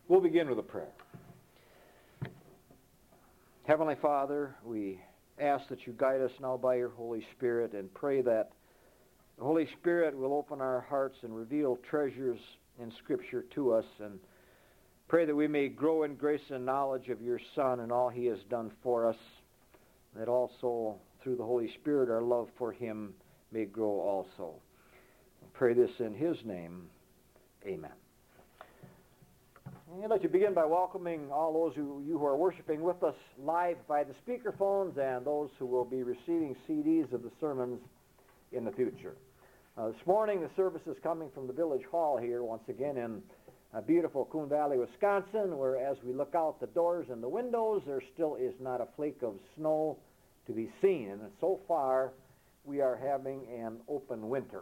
We'll begin with a prayer. Heavenly Father, we ask that you guide us now by your Holy Spirit and pray that the Holy Spirit will open our hearts and reveal treasures in Scripture to us, and pray that we may grow in grace and knowledge of your Son and all he has done for us, that also through the Holy Spirit our love for him may grow also. I pray this in his name. Amen. I'd like to begin by welcoming all those who are worshiping with us live by the speakerphones and those who will be receiving CDs of the sermons in the future. This morning the service is coming from the Village Hall here once again in beautiful Coon Valley, Wisconsin, where as we look out the doors and the windows there still is not a flake of snow to be seen. And so far we are having an open winter.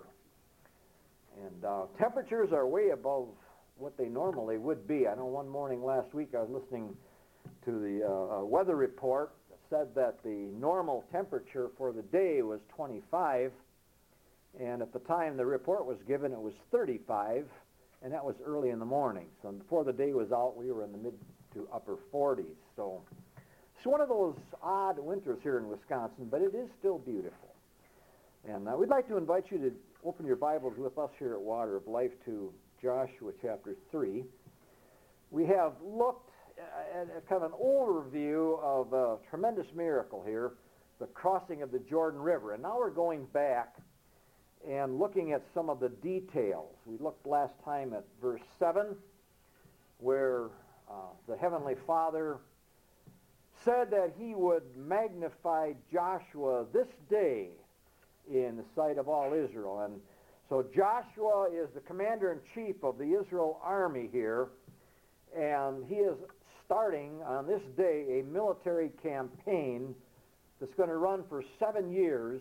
And temperatures are way above what they normally would be. I know one morning last week I was listening to the weather report that said that the normal temperature for the day was 25, and at the time the report was given it was 35, and that was early in the morning. So before the day was out we were in the mid to upper 40s. So it's one of those odd winters here in Wisconsin, but it is still beautiful. And we'd like to invite you to open your Bibles with us here at Water of Life to Joshua chapter 3. We have looked at kind of an overview of a tremendous miracle here, the crossing of the Jordan River. And now we're going back and looking at some of the details. We looked last time at verse 7, where the Heavenly Father said that he would magnify Joshua this day in the sight of all Israel. And so Joshua is the commander-in-chief of the Israel army here, and he is starting on this day a military campaign that's going to run for 7 years,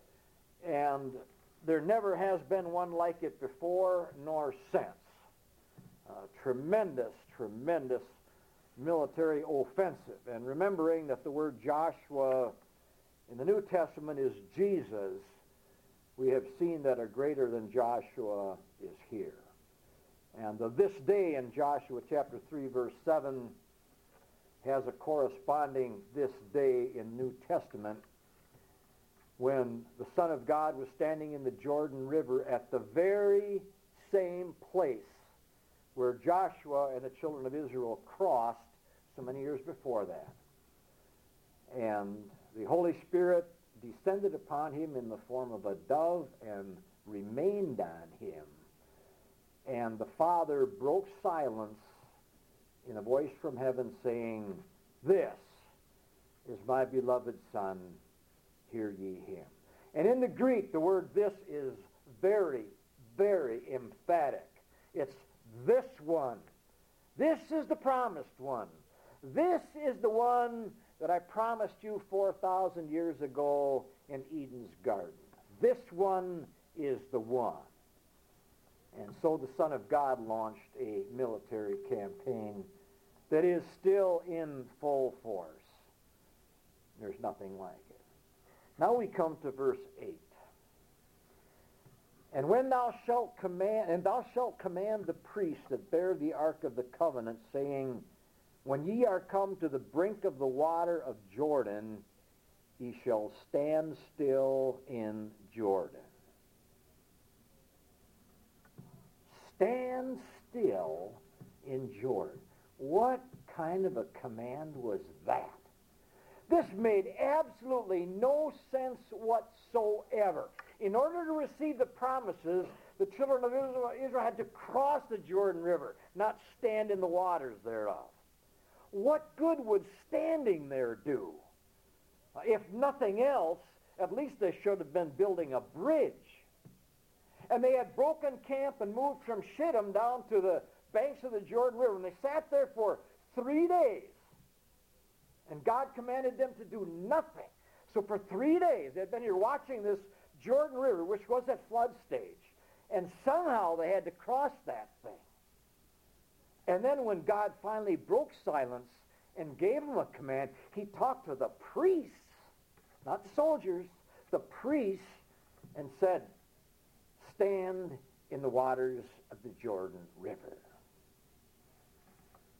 and there never has been one like it before nor since. Tremendous military offensive. And remembering that the word Joshua in the New Testament is Jesus, we have seen that a greater than Joshua is here. And this day in Joshua chapter 3 verse 7 has a corresponding this day in New Testament when the Son of God was standing in the Jordan River at the very same place where Joshua and the children of Israel crossed so many years before that. And the Holy Spirit descended upon him in the form of a dove and remained on him. And the Father broke silence in a voice from heaven saying, "This is my beloved Son, hear ye him." And in the Greek, the word "this" is very, very emphatic. It's this one. This is the promised one. This is the one that I promised you 4,000 years ago in Eden's garden. This one is the one. And so the Son of God launched a military campaign that is still in full force. There's nothing like it. Now we come to verse 8. And when thou shalt command the priests that bear the ark of the covenant, saying, when ye are come to the brink of the water of Jordan, ye shall stand still in Jordan. Stand still in Jordan. What kind of a command was that? This made absolutely no sense whatsoever. In order to receive the promises, the children of Israel had to cross the Jordan River, not stand in the waters thereof. What good would standing there do? If nothing else, at least they should have been building a bridge. And they had broken camp and moved from Shittim down to the banks of the Jordan River, and they sat there for 3 days. And God commanded them to do nothing. So for 3 days, they'd been here watching this Jordan River, which was at flood stage. And somehow they had to cross that thing. And then when God finally broke silence and gave them a command, he talked to the priests, not the soldiers, the priests, and said, stand in the waters of the Jordan River.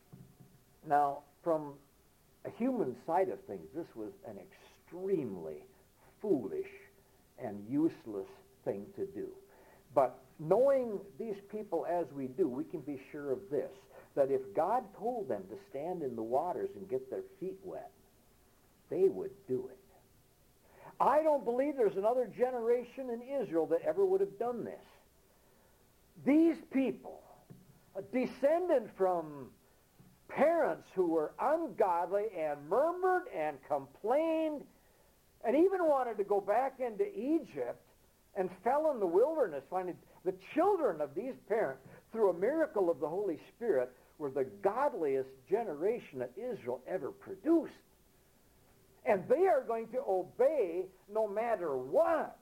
Now, from a human side of things, this was an extremely foolish and useless thing to do. But knowing these people as we do, we can be sure of this, that if God told them to stand in the waters and get their feet wet, they would do it. I don't believe there's another generation in Israel that ever would have done this. These people, descended from parents who were ungodly and murmured and complained and even wanted to go back into Egypt and fell in the wilderness, finding the children of these parents, through a miracle of the Holy Spirit, were the godliest generation that Israel ever produced. And they are going to obey no matter what.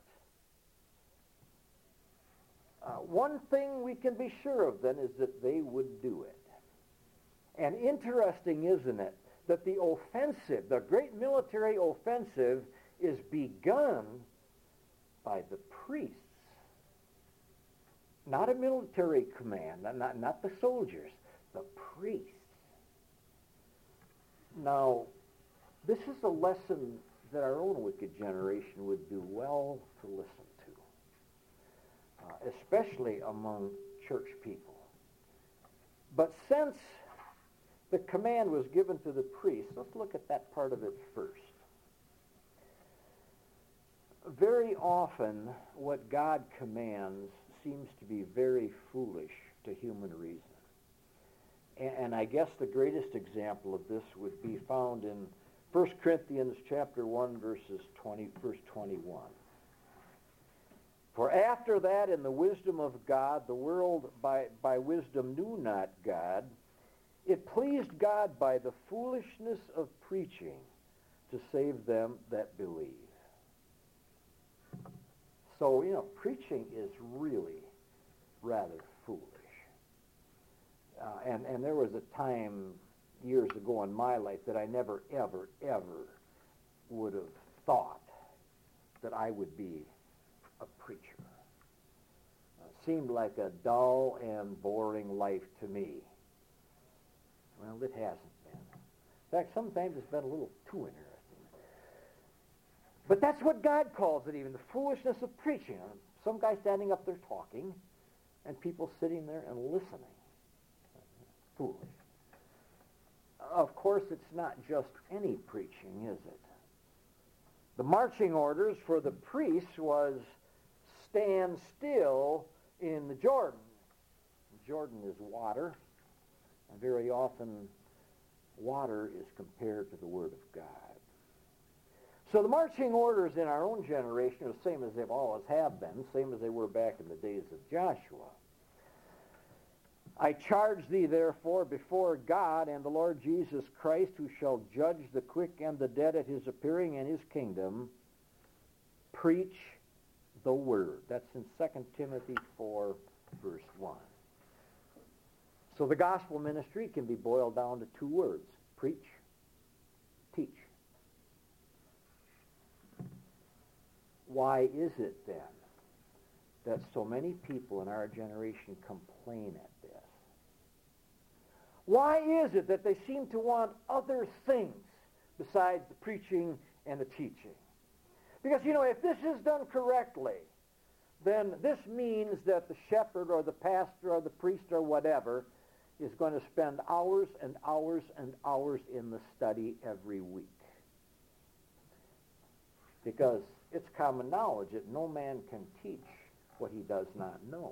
One thing we can be sure of then is that they would do it. And interesting, isn't it, that the offensive, the great military offensive, is begun by the priests. Not a military command, not the soldiers, the priests. Now, this is a lesson that our own wicked generation would do well to listen to, especially among church people. But since the command was given to the priests, let's look at that part of it first. Very often, what God commands seems to be very foolish to human reason. And I guess the greatest example of this would be found in 1 Corinthians chapter 1, verse 21. For after that, in the wisdom of God, the world by wisdom knew not God. It pleased God by the foolishness of preaching to save them that believe. So, preaching is really rather foolish. And there was a time years ago in my life that I never, ever, ever would have thought that I would be a preacher. Seemed like a dull and boring life to me. Well, it hasn't been. In fact, sometimes it's been a little too interesting. But that's what God calls it even, the foolishness of preaching. Some guy standing up there talking, and people sitting there and listening. Foolish. Of course, it's not just any preaching, is it? The marching orders for the priests was stand still in the Jordan. Jordan is water, and very often water is compared to the Word of God. So the marching orders in our own generation are the same as they've always have been, same as they were back in the days of Joshua. I charge thee, therefore, before God and the Lord Jesus Christ, who shall judge the quick and the dead at his appearing in his kingdom, preach the word. That's in 2 Timothy 4, verse 1. So the gospel ministry can be boiled down to two words: preach, teach. Why is it then that so many people in our generation complain at this? Why is it that they seem to want other things besides the preaching and the teaching? Because, if this is done correctly, then this means that the shepherd or the pastor or the priest or whatever is going to spend hours and hours and hours in the study every week. Because it's common knowledge that no man can teach what he does not know.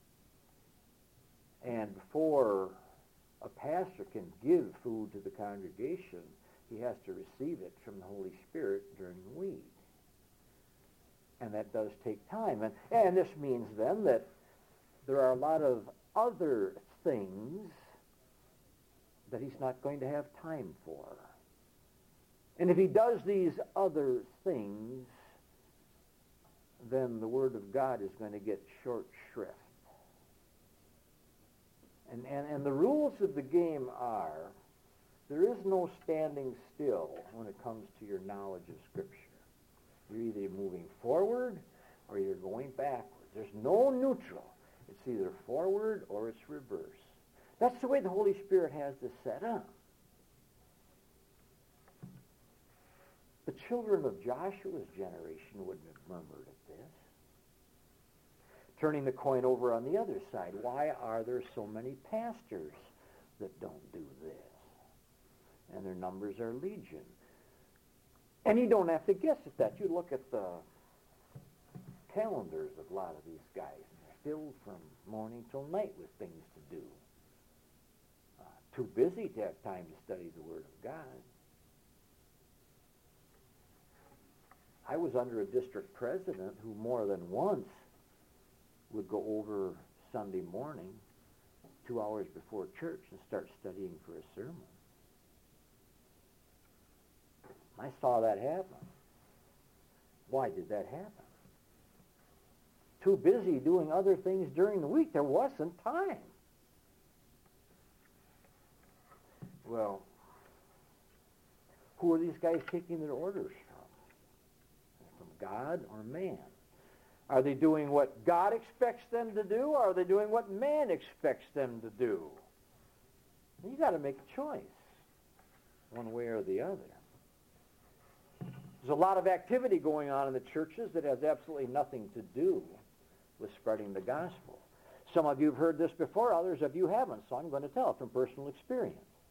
And before a pastor can give food to the congregation, he has to receive it from the Holy Spirit during the week. And that does take time. And this means then that there are a lot of other things that he's not going to have time for. And if he does these other things, then the Word of God is going to get short shrift. And the rules of the game are, there is no standing still when it comes to your knowledge of Scripture. You're either moving forward or you're going backwards. There's no neutral. It's either forward or it's reverse. That's the way the Holy Spirit has this set up. The children of Joshua's generation wouldn't have murmured at this. Turning the coin over on the other side, why are there so many pastors that don't do this? And their numbers are legion. And you don't have to guess at that. You look at the calendars of a lot of these guys. They're filled from morning till night with things to do. Too busy to have time to study the Word of God. I was under a district president who more than once would go over Sunday morning, 2 hours before church, and start studying for a sermon. I saw that happen. Why did that happen? Too busy doing other things during the week. There wasn't time. Well, who are these guys taking their orders from? From God or man? Are they doing what God expects them to do, or are they doing what man expects them to do? You got to make a choice, one way or the other. There's a lot of activity going on in the churches that has absolutely nothing to do with spreading the gospel. Some of you have heard this before, others of you haven't, so I'm going to tell it from personal experience.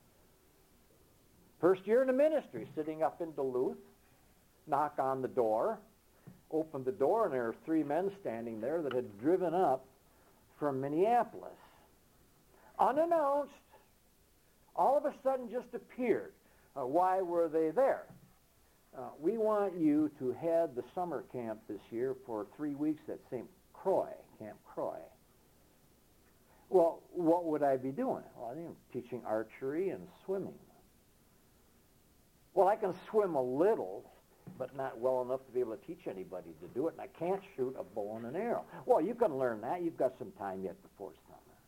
First year in the ministry, sitting up in Duluth, knock on the door, opened the door, and there were 3 men standing there that had driven up from Minneapolis. Unannounced, all of a sudden just appeared. Why were they there? We want you to head the summer camp this year for 3 weeks at St. Croix, Camp Croix. Well, what would I be doing? Well, I think I'm teaching archery and swimming. Well, I can swim a little, but not well enough to be able to teach anybody to do it, and I can't shoot a bow and an arrow. Well, you can learn that. You've got some time yet before summer.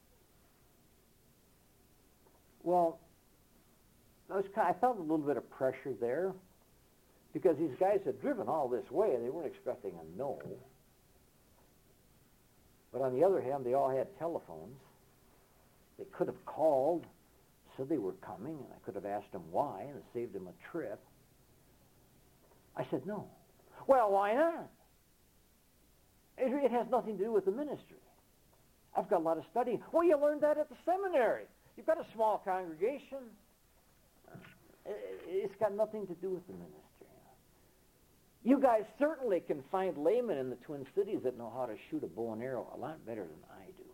Well, I felt a little bit of pressure there, because these guys had driven all this way, and they weren't expecting a no. But on the other hand, they all had telephones. They could have called, said they were coming, and I could have asked them why, and it saved them a trip. I said no. Well, why not? It has nothing to do with the ministry. I've got a lot of studying. Well, you learned that at the seminary. You've got a small congregation. It's got nothing to do with the ministry. You guys certainly can find laymen in the Twin Cities that know how to shoot a bow and arrow a lot better than I do.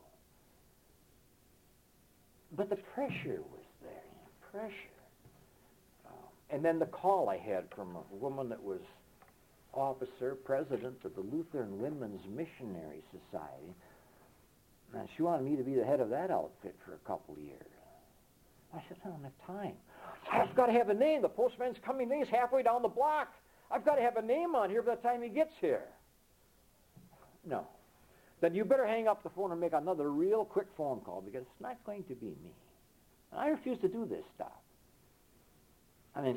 But the pressure was there, pressure. And then the call I had from a woman that was officer, president of the Lutheran Women's Missionary Society. And she wanted me to be the head of that outfit for a couple of years. I said, I don't have time. I've got to have a name. The postman's coming. He's halfway down the block. I've got to have a name on here by the time he gets here. No. Then you better hang up the phone and make another real quick phone call, because it's not going to be me. And I refuse to do this stuff. I mean,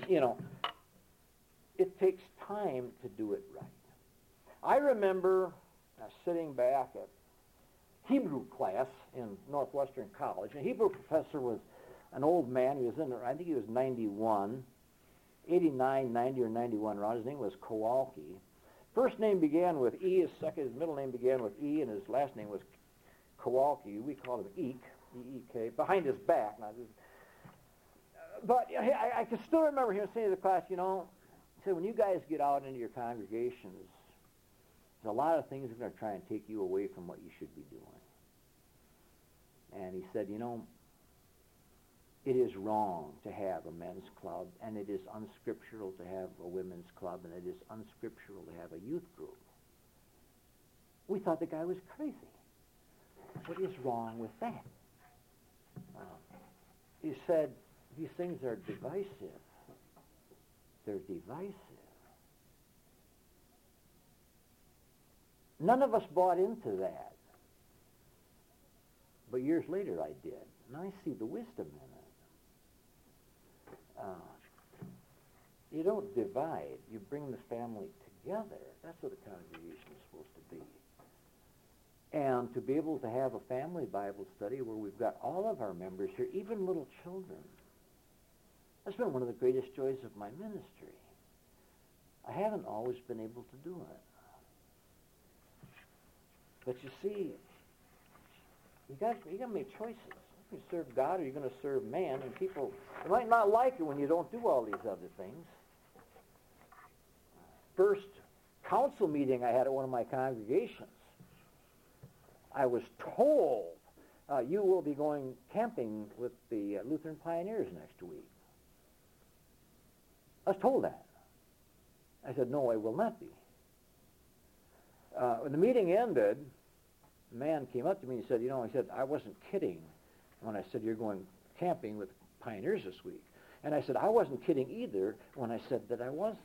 it takes time to do it right. I remember sitting back at Hebrew class in Northwestern College. And Hebrew professor was an old man. He was I think he was 91, 89, 90, or 91 around. His name was Kowalski. First name began with E. His middle name began with E, and his last name was Kowalski. We called him Eek, E-E-K, behind his back. But I can still remember him saying to the class, he said, when you guys get out into your congregations, there's a lot of things that are going to try and take you away from what you should be doing. And he said, it is wrong to have a men's club, and it is unscriptural to have a women's club, and it is unscriptural to have a youth group. We thought the guy was crazy. What is wrong with that? He said, these things are divisive. They're divisive. None of us bought into that. But years later I did. And I see the wisdom in it. You don't divide. You bring the family together. That's what a congregation is supposed to be. And to be able to have a family Bible study where we've got all of our members here, even little children. That's been one of the greatest joys of my ministry. I haven't always been able to do it. But you see, you got to make choices. You serve God or you're going to serve man, and people might not like it when you don't do all these other things. First council meeting I had at one of my congregations, I was told, you will be going camping with the Lutheran Pioneers next week. I was told that. I said, no, I will not be. When the meeting ended, a man came up to me and said, he said, I wasn't kidding when I said you're going camping with Pioneers this week. And I said, I wasn't kidding either when I said that I wasn't.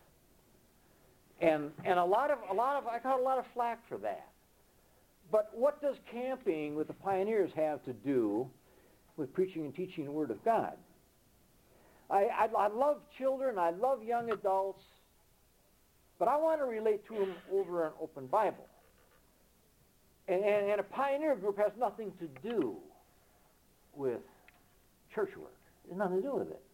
And I got a lot of flack for that. But what does camping with the Pioneers have to do with preaching and teaching the Word of God? I love children, I love young adults, but I want to relate to them over an open Bible. And a pioneer group has nothing to do with church work. It has nothing to do with it.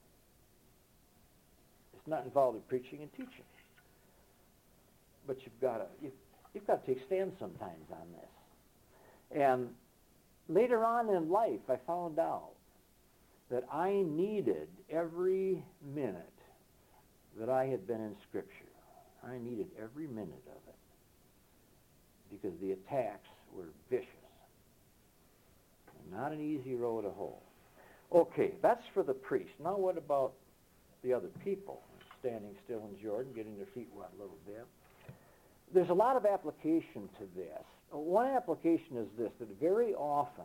It's not involved in preaching and teaching. But you've got to take stands sometimes on this. And later on in life, I found out that I needed every minute that I had been in Scripture. I needed every minute of it because the attacks were vicious. And not an easy road to hoe. Okay, that's for the priest. Now what about the other people standing still in Jordan, getting their feet wet a little bit? There's a lot of application to this. One application is this, that very often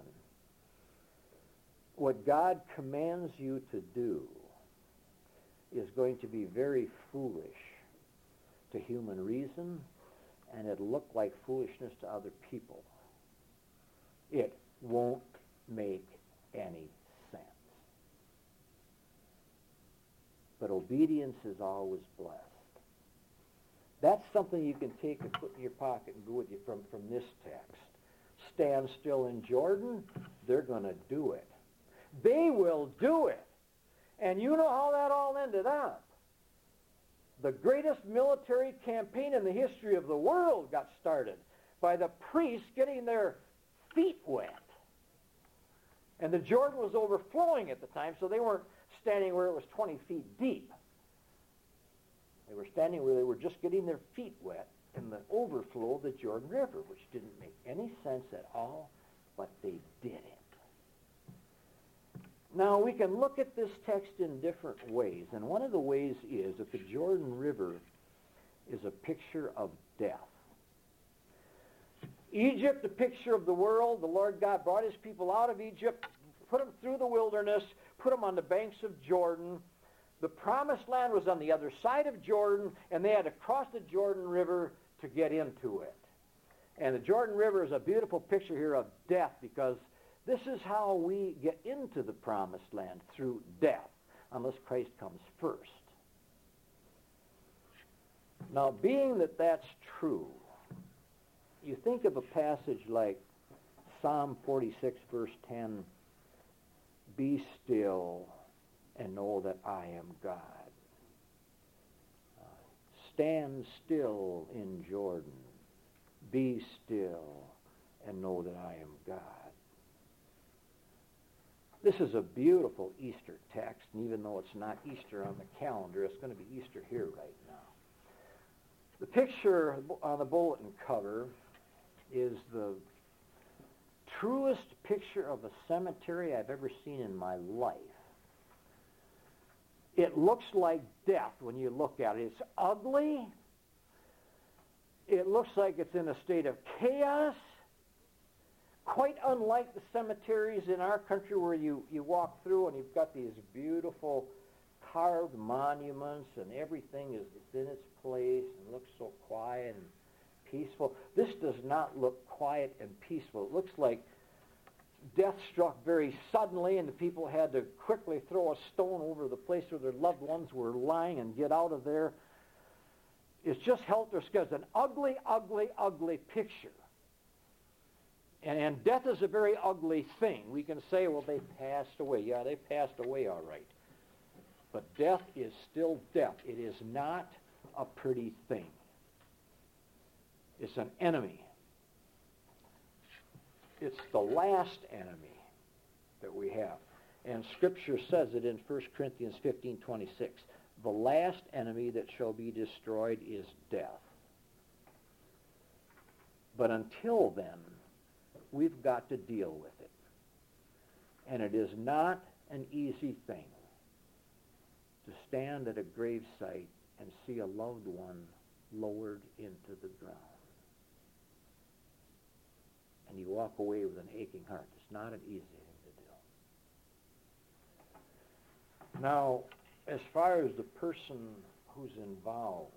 what God commands you to do is going to be very foolish to human reason, and it'll look like foolishness to other people. It won't make any sense. But obedience is always blessed. That's something you can take and put in your pocket and go with you from this text. Stand still in Jordan, they're going to do it. They will do it. And you know how that all ended up. The greatest military campaign in the history of the world got started by the priests getting their feet wet. And the Jordan was overflowing at the time, so they weren't standing where it was 20 feet deep. They were standing where they were just getting their feet wet in the overflow of the Jordan River, which didn't make any sense at all, but they did it. Now, we can look at this text in different ways, and one of the ways is that the Jordan River is a picture of death. Egypt, a picture of the world. The Lord God brought his people out of Egypt, put them through the wilderness, put them on the banks of Jordan. The promised land was on the other side of Jordan, and they had to cross the Jordan River to get into it. And the Jordan River is a beautiful picture here of death, because this is how we get into the promised land, through death, unless Christ comes first. Now, being that that's true, you think of a passage like Psalm 46, verse 10, "Be still and know that I am God. Stand still in Jordan. Be still and know that I am God." This is a beautiful Easter text, and even though it's not Easter on the calendar, it's going to be Easter here right now. The picture on the bulletin cover is the truest picture of a cemetery I've ever seen in my life. It looks like death when you look at it. It's ugly. It looks like it's in a state of chaos. Quite unlike the cemeteries in our country where you walk through and you've got these beautiful carved monuments and everything is in its place and looks so quiet and peaceful. This does not look quiet and peaceful. It looks like death struck very suddenly and the people had to quickly throw a stone over the place where their loved ones were lying and get out of there. It's just helter-skelter. An ugly, ugly, ugly picture. And death is a very ugly thing. We can say, well, they passed away. Yeah, they passed away all right. But death is still death. It is not a pretty thing. It's an enemy. It's the last enemy that we have. And Scripture says it in 1 Corinthians 15:26. The last enemy that shall be destroyed is death. But until then, we've got to deal with it. And it is not an easy thing to stand at a gravesite and see a loved one lowered into the ground. And you walk away with an aching heart. It's not an easy thing to do. Now, as far as the person who's involved,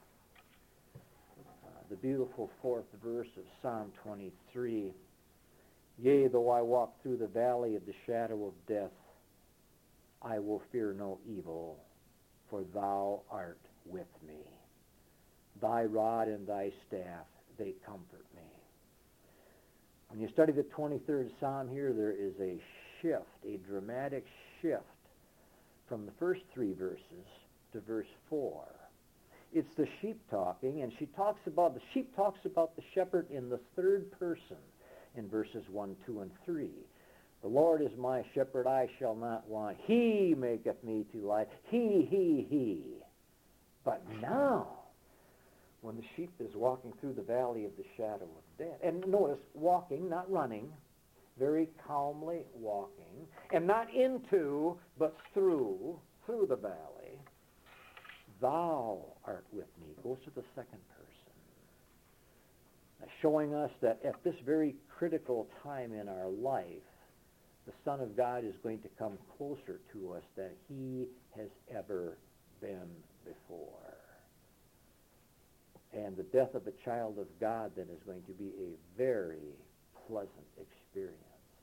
the beautiful fourth verse of Psalm 23, yea, though I walk through the valley of the shadow of death, I will fear no evil, for thou art with me. Thy rod and thy staff, they comfort me. When you study the 23rd Psalm here, there is a shift, a dramatic shift from the first three verses to verse 4. It's the sheep talking, and the sheep talks about the shepherd in the third person in verses 1, 2, and 3. The Lord is my shepherd, I shall not want. He maketh me to lie. He. But now, when the sheep is walking through the valley of the shadow of death, and notice, walking, not running, very calmly walking, and not into, but through the valley, thou art with me, goes to the second person, showing us that at this very critical time in our life, the Son of God is going to come closer to us than he has ever been before. And the death of a child of God then is going to be a very pleasant experience.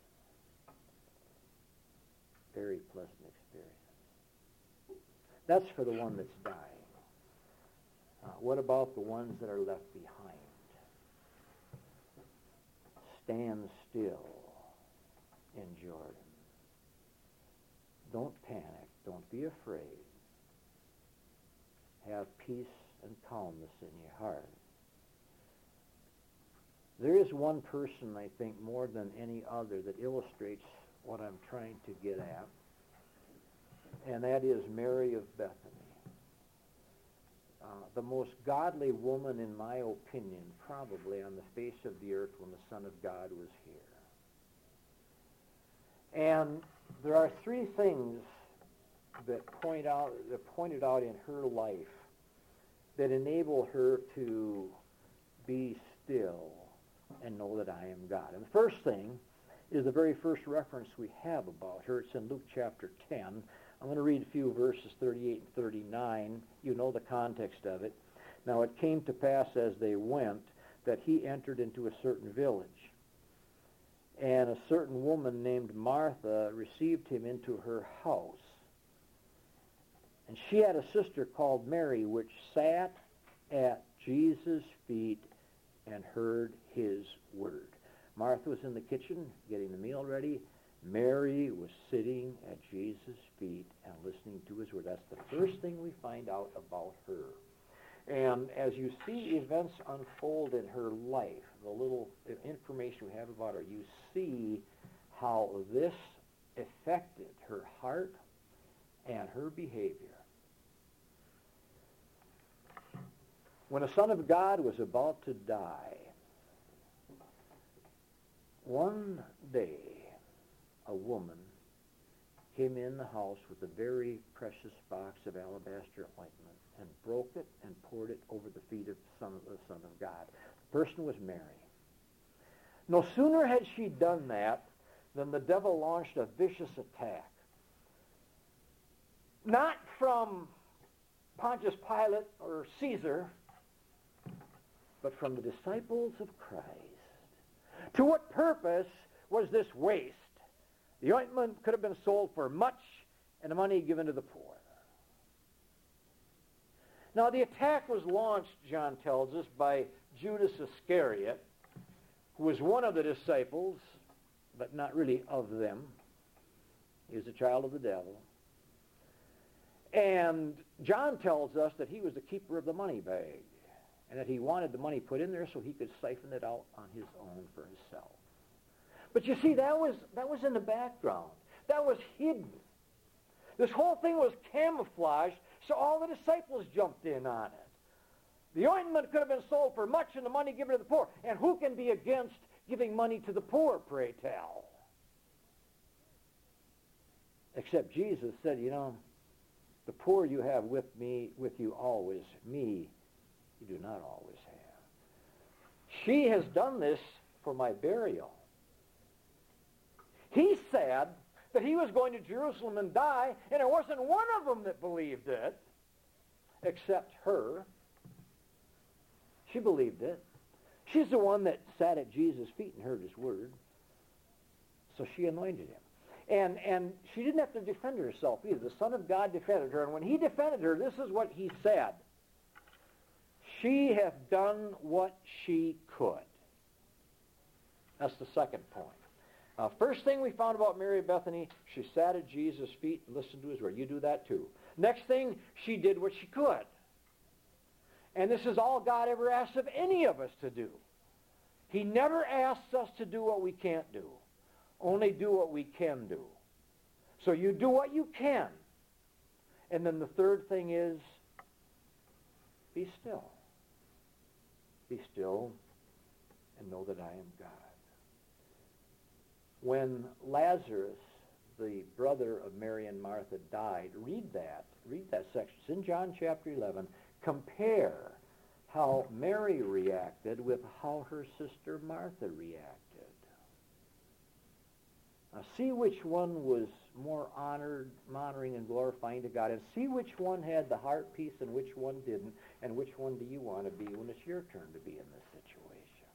Very pleasant experience. That's for the one that's dying. What about the ones that are left behind? Stand still in Jordan. Don't panic. Don't be afraid. Have peace and calmness in your heart. There is one person, I think, more than any other that illustrates what I'm trying to get at, and that is Mary of Bethany. The most godly woman, in my opinion, probably on the face of the earth when the Son of God was here. And there are three things that pointed out in her life that enable her to be still and know that I am God. And the first thing is the very first reference we have about her. It's in Luke chapter 10. I'm going to read a few verses, 38 and 39. You know the context of it. Now it came to pass as they went that he entered into a certain village. And a certain woman named Martha received him into her house. And she had a sister called Mary, which sat at Jesus' feet and heard his word. Martha was in the kitchen getting the meal ready. Mary was sitting at Jesus' feet and listening to his word. That's the first thing we find out about her. And as you see events unfold in her life, the little information we have about her, you see how this affected her heart and her behavior. When a son of God was about to die, one day a woman came in the house with a very precious box of alabaster ointment and broke it and poured it over the feet of the Son of God. The person was Mary. No sooner had she done that than the devil launched a vicious attack. Not from Pontius Pilate or Caesar, but from the disciples of Christ. To what purpose was this waste? The ointment could have been sold for much and the money given to the poor. Now the attack was launched, John tells us, by Judas Iscariot, who was one of the disciples, but not really of them. He was a child of the devil. And John tells us that he was the keeper of the money bag, and that he wanted the money put in there so he could siphon it out on his own for himself. But you see, that was in the background. That was hidden. This whole thing was camouflaged, so all the disciples jumped in on it. The ointment could have been sold for much and the money given to the poor. And who can be against giving money to the poor, pray tell? Except Jesus said, the poor you have with you always, me you do not always have. She has done this for my burial. He said that he was going to Jerusalem and die, and there wasn't one of them that believed it, except her. She believed it. She's the one that sat at Jesus' feet and heard his word. So she anointed him. And she didn't have to defend herself either. The Son of God defended her. And when he defended her, this is what he said. She hath done what she could. That's the second point. First thing we found about Mary of Bethany, she sat at Jesus' feet and listened to his word. You do that too. Next thing, she did what she could. And this is all God ever asks of any of us to do. He never asks us to do what we can't do. Only do what we can do. So you do what you can. And then the third thing is, be still. Be still and know that I am God. When Lazarus, the brother of Mary and Martha, died, read that section. It's in John chapter 11. Compare how Mary reacted with how her sister Martha reacted. Now see which one was more honoring and glorifying to God, and see which one had the heart peace and which one didn't, and which one do you want to be when it's your turn to be in this situation.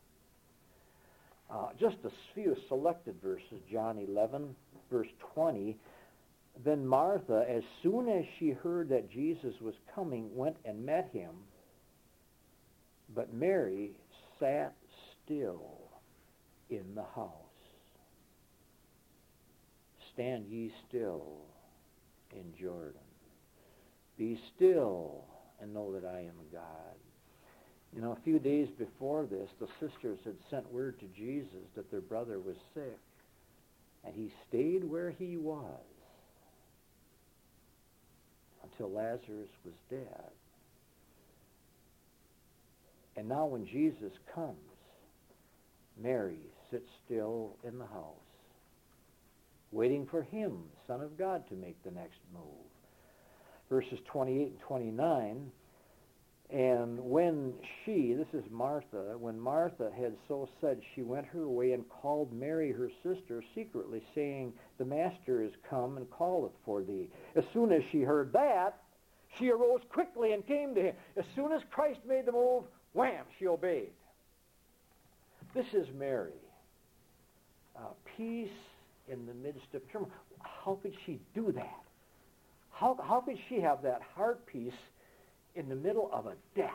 Just a few selected verses. John 11, verse 20. Then Martha, as soon as she heard that Jesus was coming, went and met him. But Mary sat still in the house. Stand ye still in Jordan. Be still and know that I am God. A few days before this, the sisters had sent word to Jesus that their brother was sick. And he stayed where he was until Lazarus was dead. And now when Jesus comes, Mary sits still in the house, waiting for him, the Son of God, to make the next move. Verses 28 and 29, and when this is Martha, when Martha had so said, she went her way and called Mary her sister secretly, saying, the Master is come and calleth for thee. As soon as she heard that, she arose quickly and came to him. As soon as Christ made the move, wham, she obeyed. This is Mary. Peace in the midst of turmoil. How could she do that? How could she have that heart peace in the middle of a death?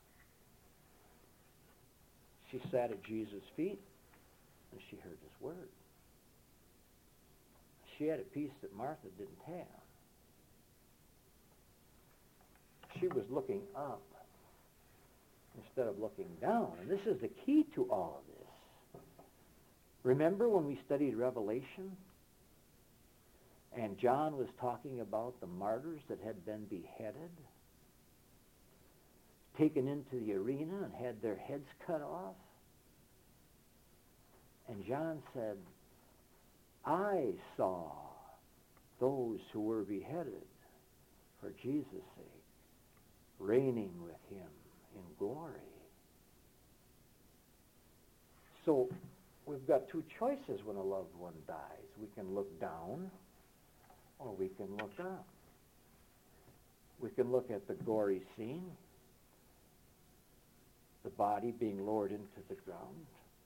She sat at Jesus' feet and she heard his word. She had a peace that Martha didn't have. She was looking up instead of looking down. And this is the key to all of this. Remember when we studied Revelation? And John was talking about the martyrs that had been beheaded, taken into the arena and had their heads cut off. And John said, I saw those who were beheaded for Jesus' sake, reigning with him in glory. So we've got two choices when a loved one dies. We can look down or we can look up. We can look at the gory scene, the body being lowered into the ground.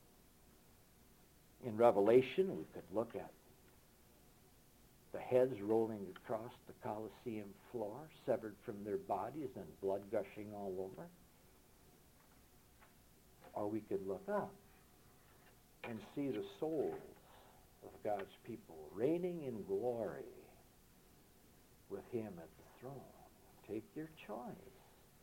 In Revelation, we could look at the heads rolling across the Colosseum floor, severed from their bodies and blood gushing all over. Or we could look up and see the souls of God's people reigning in glory with him at the throne. Take your choice.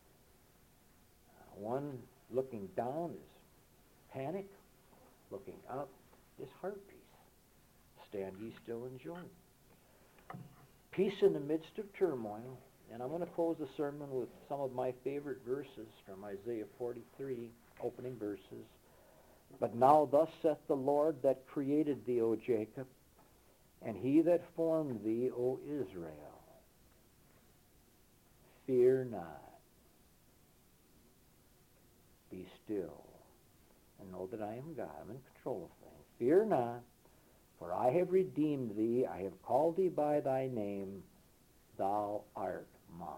One looking down is panic. Looking up is heart peace. Stand ye still and joy. Peace in the midst of turmoil. And I'm going to close the sermon with some of my favorite verses from Isaiah 43, opening verses. But now thus saith the Lord that created thee, O Jacob, and he that formed thee, O Israel. Fear not. Be still, and know that I am God. I'm in control of things. Fear not, for I have redeemed thee. I have called thee by thy name. Thou art mine.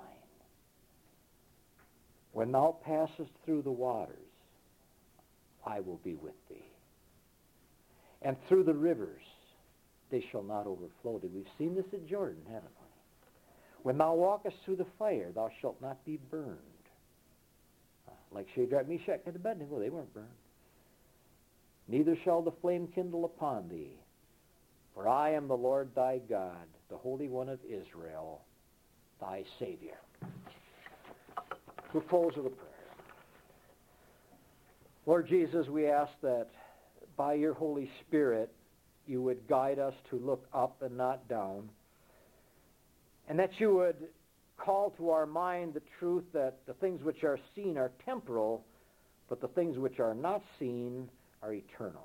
When thou passest through the waters, I will be with thee. And through the rivers, they shall not overflow thee. We've seen this at Jordan, haven't we? When thou walkest through the fire, thou shalt not be burned. Like Shadrach, Meshach, and Abednego, they weren't burned. Neither shall the flame kindle upon thee. For I am the Lord thy God, the Holy One of Israel, thy Savior. We'll close with a prayer. Lord Jesus, we ask that by your Holy Spirit you would guide us to look up and not down, and that you would call to our mind the truth that the things which are seen are temporal, but the things which are not seen are eternal.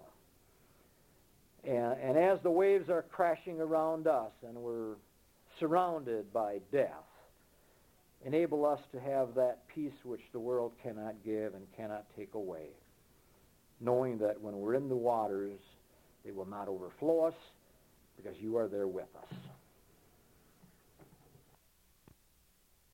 And as the waves are crashing around us and we're surrounded by death, enable us to have that peace which the world cannot give and cannot take away, knowing that when we're in the waters, they will not overflow us because you are there with us.